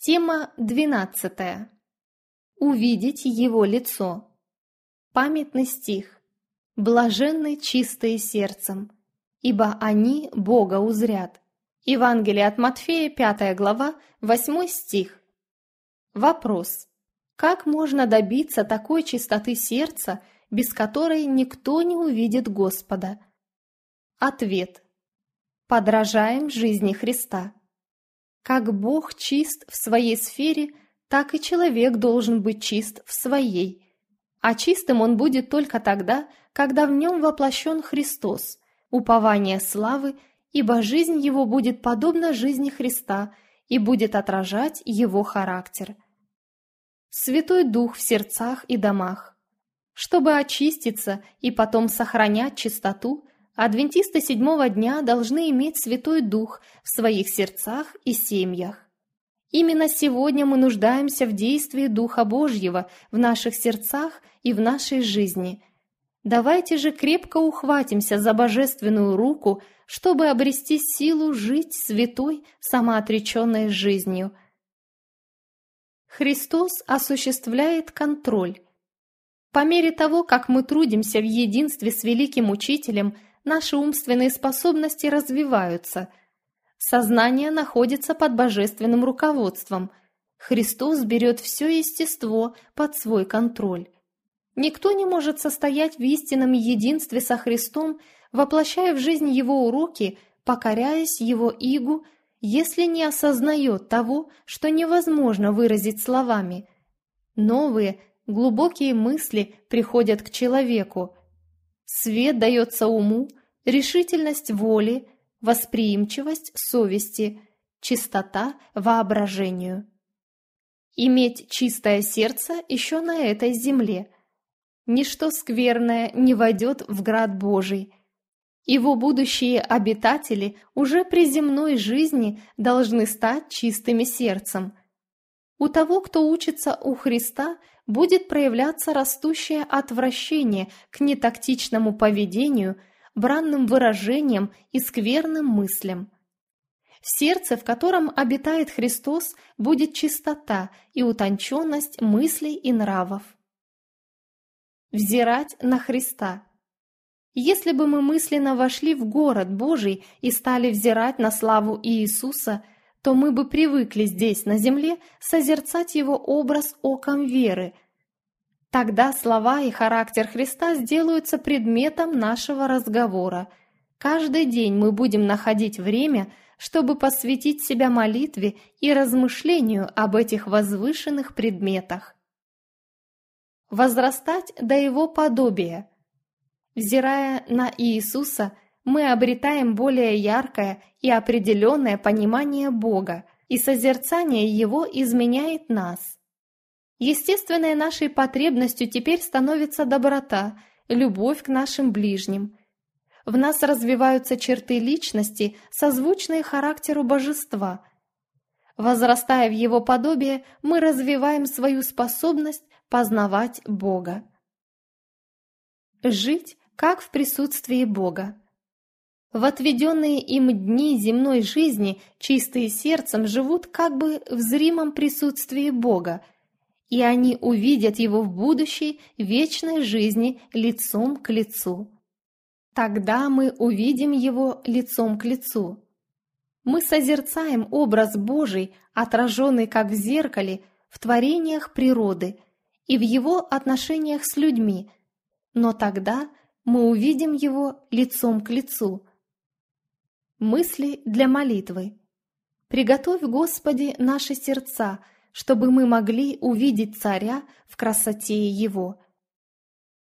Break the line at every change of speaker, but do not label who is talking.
Тема 12. Увидеть Его лицо. Памятный стих. «Блаженны чистые сердцем, ибо они Бога узрят». Евангелие от Матфея, 5 глава, 8 стих. Вопрос. Как можно добиться такой чистоты сердца, без которой никто не увидит Господа? Ответ. Подражаем жизни Христа. Как Бог чист в своей сфере, так и человек должен быть чист в своей. А чистым он будет только тогда, когда в нем воплощен Христос, упование славы, ибо жизнь его будет подобна жизни Христа и будет отражать его характер. Святой Дух в сердцах и домах. Чтобы очиститься и потом сохранять чистоту, адвентисты седьмого дня должны иметь Святой Дух в своих сердцах и семьях. Именно сегодня мы нуждаемся в действии Духа Божьего в наших сердцах и в нашей жизни. Давайте же крепко ухватимся за божественную руку, чтобы обрести силу жить святой, самоотреченной жизнью. Христос осуществляет контроль. По мере того, как мы трудимся в единстве с великим Учителем, наши умственные способности развиваются. Сознание находится под божественным руководством. Христос берет все естество под свой контроль. Никто не может состоять в истинном единстве со Христом, воплощая в жизнь Его уроки, покоряясь Его игу, если не осознает того, что невозможно выразить словами. Новые, глубокие мысли приходят к человеку. Свет дается уму, решительность воли, восприимчивость совести, чистота воображению. Иметь чистое сердце еще на этой земле. Ничто скверное не войдет в град Божий. Его будущие обитатели уже при земной жизни должны стать чистыми сердцем. У того, кто учится у Христа, будет проявляться растущее отвращение к нетактичному поведению, бранным выражениям и скверным мыслям. В сердце, в котором обитает Христос, будет чистота и утонченность мыслей и нравов. Взирать на Христа. Если бы мы мысленно вошли в город Божий и стали взирать на славу Иисуса, то мы бы привыкли здесь, на земле, созерцать Его образ оком веры. Тогда слова и характер Христа сделаются предметом нашего разговора. Каждый день мы будем находить время, чтобы посвятить себя молитве и размышлению об этих возвышенных предметах. Возрастать до Его подобия. Взирая на Иисуса, мы обретаем более яркое и определенное понимание Бога, и созерцание Его изменяет нас. Естественной нашей потребностью теперь становится доброта, любовь к нашим ближним. В нас развиваются черты личности, созвучные характеру божества. Возрастая в Его подобие, мы развиваем свою способность познавать Бога. Жить как в присутствии Бога. В отведенные им дни земной жизни чистые сердцем живут как бы в зримом присутствии Бога, и они увидят Его в будущей вечной жизни лицом к лицу. Тогда мы увидим Его лицом к лицу. Мы созерцаем образ Божий, отраженный как в зеркале, в творениях природы и в Его отношениях с людьми, но тогда мы увидим Его лицом к лицу. Мысли для молитвы. Приготовь, Господи, наши сердца, чтобы мы могли увидеть Царя в красоте Его,